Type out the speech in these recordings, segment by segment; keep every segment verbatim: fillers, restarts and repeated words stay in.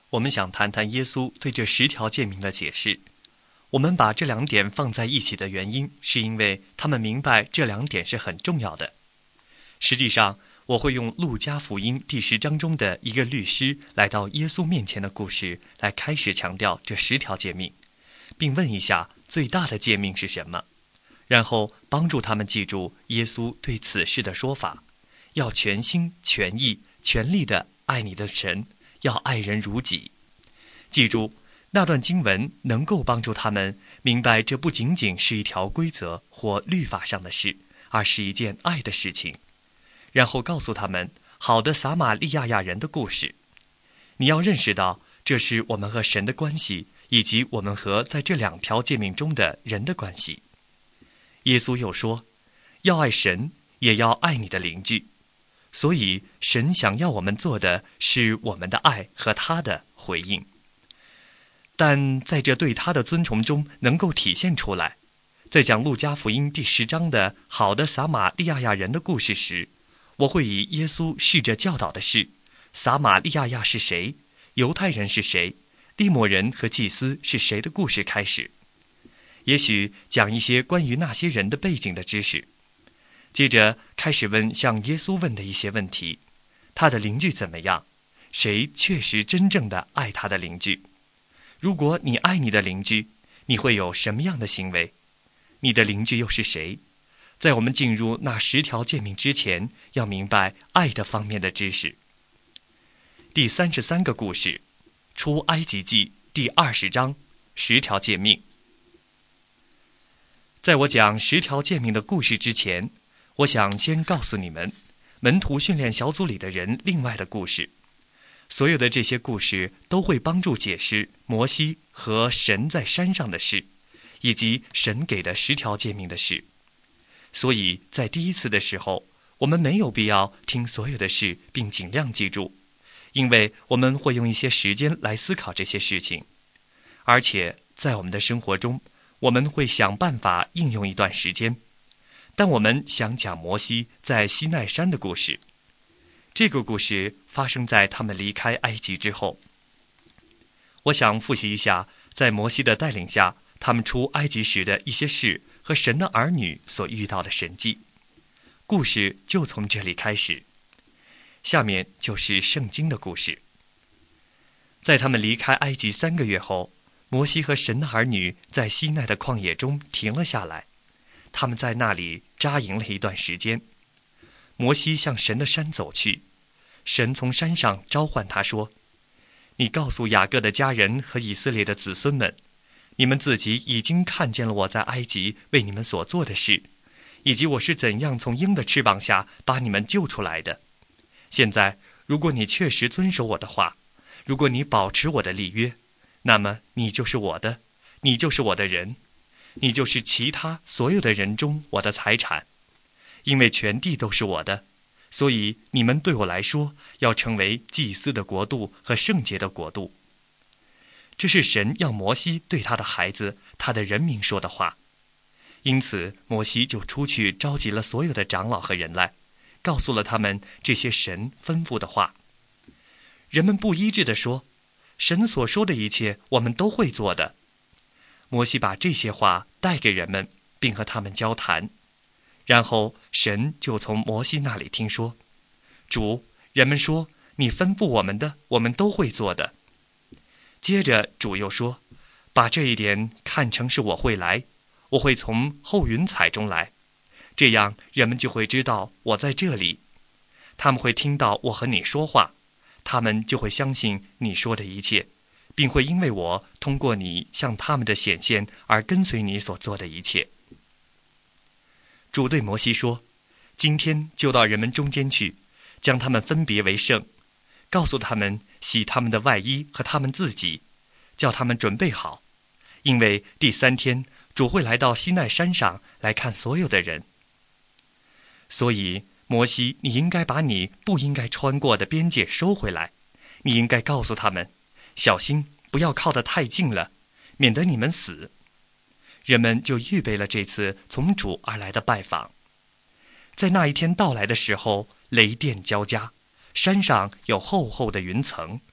我们想谈谈耶稣对这十条诫命的解释。我们把这两点放在一起的原因，是因为他们明白这两点是很重要的。实际上，我会用路加福音第十章中的一个律师来到耶稣面前的故事，来开始强调这十条诫命，并问一下最大的诫命是什么，然后帮助他们记住耶稣对此事的说法：要全心全意全力地爱你的神，要爱人如己。记住，那段经文能够帮助他们明白，这不仅仅是一条规则或律法上的事，而是一件爱的事情。然后告诉他们好的撒玛利亚亚人的故事。你要认识到，这是我们和神的关系，以及我们和在这两条诫命中的人的关系。耶稣又说，要爱神，也要爱你的邻居。所以神想要我们做的是我们的爱和他的回应，但在这对他的尊崇中能够体现出来。在讲路加福音第十章的好的撒玛利亚亚人的故事时，我会以耶稣试着教导的是撒玛利亚亚是谁，犹太人是谁，利摩人和祭司是谁的故事开始，也许讲一些关于那些人的背景的知识。接着开始问像耶稣问的一些问题：他的邻居怎么样？谁确实真正的爱他的邻居？如果你爱你的邻居，你会有什么样的行为？你的邻居又是谁？在我们进入那十条诫命之前，要明白爱的方面的知识。第三十三个故事，出埃及记第二十章，十条诫命。在我讲十条诫命的故事之前，我想先告诉你们门徒训练小组里的人另外的故事。所有的这些故事都会帮助解释摩西和神在山上的事，以及神给的十条诫命的事。所以在第一次的时候，我们没有必要听所有的事并尽量记住，因为我们会用一些时间来思考这些事情，而且在我们的生活中，我们会想办法应用一段时间。但我们想讲摩西在西奈山的故事。这个故事发生在他们离开埃及之后。我想复习一下在摩西的带领下他们出埃及时的一些事和神的儿女所遇到的神迹。故事就从这里开始。下面就是圣经的故事。在他们离开埃及三个月后，摩西和神的儿女在西奈的旷野中停了下来。他们在那里扎营了一段时间。摩西向神的山走去，神从山上召唤他说：你告诉雅各的家人和以色列的子孙们，你们自己已经看见了我在埃及为你们所做的事，以及我是怎样从鹰的翅膀下把你们救出来的。现在如果你确实遵守我的话，如果你保持我的立约，那么你就是我的，你就是我的人，你就是其他所有的人中我的财产。因为全地都是我的，所以你们对我来说要成为祭司的国度和圣洁的国度。这是神要摩西对他的孩子他的人民说的话。因此摩西就出去召集了所有的长老和人来，告诉了他们这些神吩咐的话。人们不一致地说，神所说的一切我们都会做的。摩西把这些话带给人们，并和他们交谈。然后神就从摩西那里听说，主，人们说你吩咐我们的我们都会做的。接着主又说，把这一点看成是我会来，我会从后云彩中来，这样人们就会知道我在这里。他们会听到我和你说话，他们就会相信你说的一切，并会因为我通过你向他们的显现而跟随你所做的一切。主对摩西说，今天就到人们中间去，将他们分别为圣，告诉他们洗他们的外衣和他们自己，叫他们准备好，因为第三天主会来到西奈山上来看所有的人。所以摩西，你应该把你不应该穿过的边界收回来，你应该告诉他们，小心不要靠得太近了，免得你们死。人们就预备了这次从主而来的拜访。在那一天到来的时候，雷电交加，山上有厚厚的云层，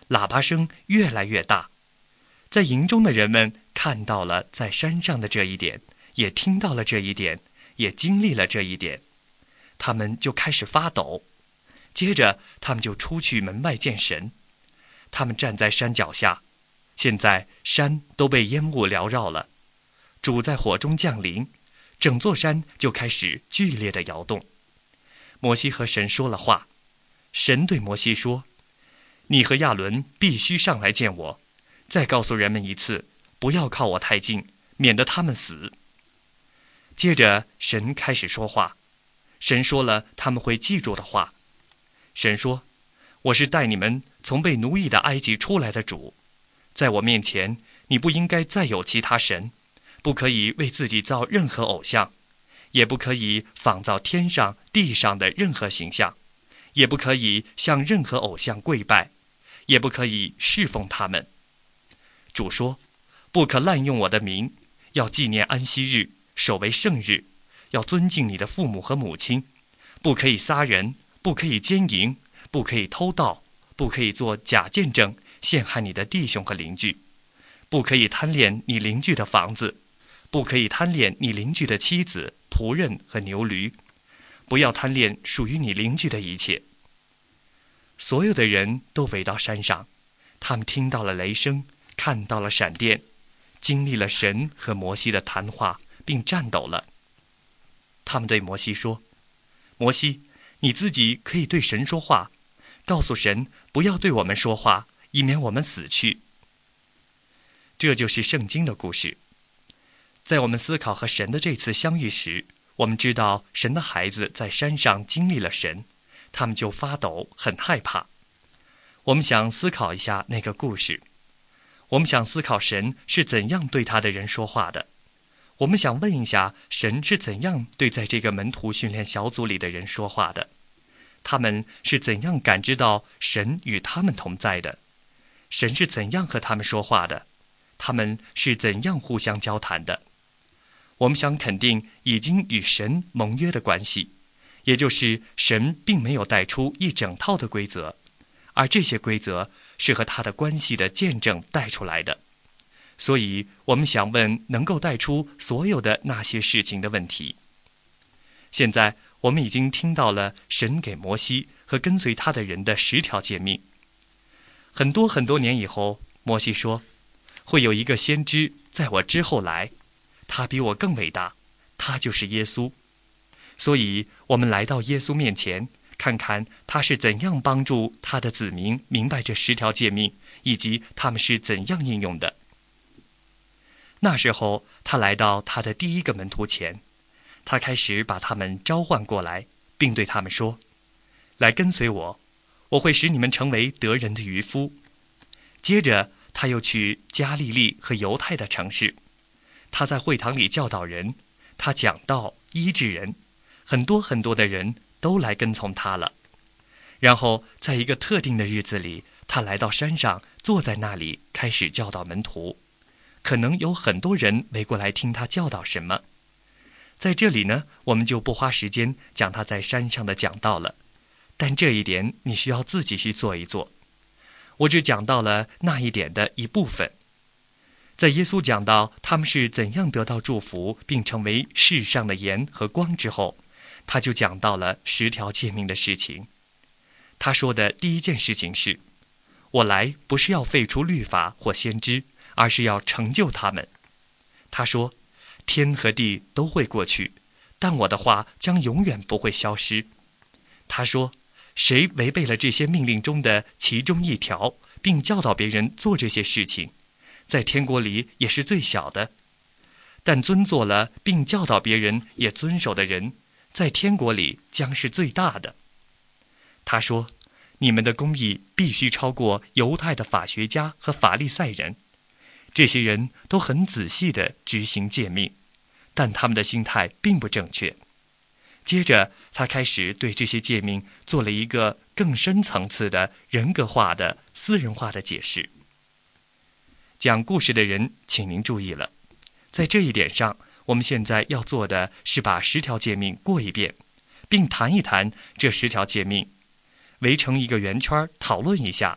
喇叭声越来越大。在营中的人们看到了在山上的这一点，也听到了这一点，也经历了这一点，他们就开始发抖。接着他们就出去门外见神。他们站在山脚下，现在山都被烟雾缭绕了，主在火中降临，整座山就开始剧烈的摇动。摩西和神说了话，神对摩西说：你和亚伦必须上来见我，再告诉人们一次，不要靠我太近，免得他们死。接着神开始说话，神说了他们会记住的话。神说：我是带你们从被奴役的埃及出来的主，在我面前你不应该再有其他神，不可以为自己造任何偶像，也不可以仿造天上地上的任何形象，也不可以向任何偶像跪拜，也不可以侍奉他们。主说：不可滥用我的名，要纪念安息日，守为圣日，要尊敬你的父母和母亲，不可以杀人，不可以奸淫，不可以偷盗，不可以做假见证陷害你的弟兄和邻居，不可以贪恋你邻居的房子，不可以贪恋你邻居的妻子、仆人和牛驴，不要贪恋属于你邻居的一切。所有的人都围到山上，他们听到了雷声，看到了闪电，经历了神和摩西的谈话，并颤抖了。他们对摩西说：摩西，你自己可以对神说话，告诉神不要对我们说话，以免我们死去。这就是圣经的故事。在我们思考和神的这次相遇时，我们知道神的孩子在山上经历了神，他们就发抖，很害怕。我们想思考一下那个故事，我们想思考神是怎样对他的人说话的，我们想问一下神是怎样对在这个门徒训练小组里的人说话的，他们是怎样感知到神与他们同在的，神是怎样和他们说话的，他们是怎样互相交谈的。我们想肯定已经与神盟约的关系，也就是神并没有带出一整套的规则，而这些规则是和他的关系的见证带出来的。所以我们想问能够带出所有的那些事情的问题。现在我们已经听到了神给摩西和跟随他的人的十条诫命。很多很多年以后，摩西说，会有一个先知在我之后来，他比我更伟大，他就是耶稣。所以我们来到耶稣面前，看看他是怎样帮助他的子民明白这十条诫命，以及他们是怎样应用的。那时候他来到他的第一个门徒前，他开始把他们召唤过来，并对他们说，来跟随我，我会使你们成为得人的渔夫。接着他又去加利利和犹太的城市，他在会堂里教导人，他讲道医治人，很多很多的人都来跟从他了。然后在一个特定的日子里，他来到山上，坐在那里开始教导门徒，可能有很多人围过来听他教导什么。在这里呢，我们就不花时间讲他在山上的讲道了，但这一点你需要自己去做一做。我只讲到了那一点的一部分。在耶稣讲到他们是怎样得到祝福并成为世上的盐和光之后，他就讲到了十条诫命的事情。他说的第一件事情是，我来不是要废除律法或先知，而是要成就他们。他说，天和地都会过去，但我的话将永远不会消失。他说，谁违背了这些命令中的其中一条，并教导别人做这些事情，在天国里也是最小的。但遵做了并教导别人也遵守的人，在天国里将是最大的。他说，你们的公义必须超过犹太的法学家和法利赛人。这些人都很仔细地执行诫命，但他们的心态并不正确。接着他开始对这些诫命做了一个更深层次的人格化的私人化的解释。讲故事的人请您注意了，在这一点上，我们现在要做的是把十条诫命过一遍，并谈一谈这十条诫命，围成一个圆圈讨论一下，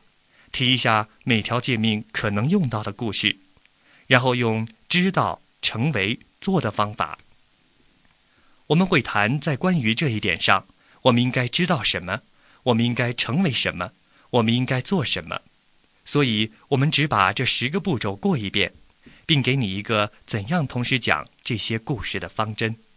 提一下每条诫命可能用到的故事，然后用知道、成为、做的方法。我们会谈在关于这一点上，我们应该知道什么，我们应该成为什么，我们应该做什么。所以我们只把这十个步骤过一遍，并给你一个怎样同时讲这些故事的方针。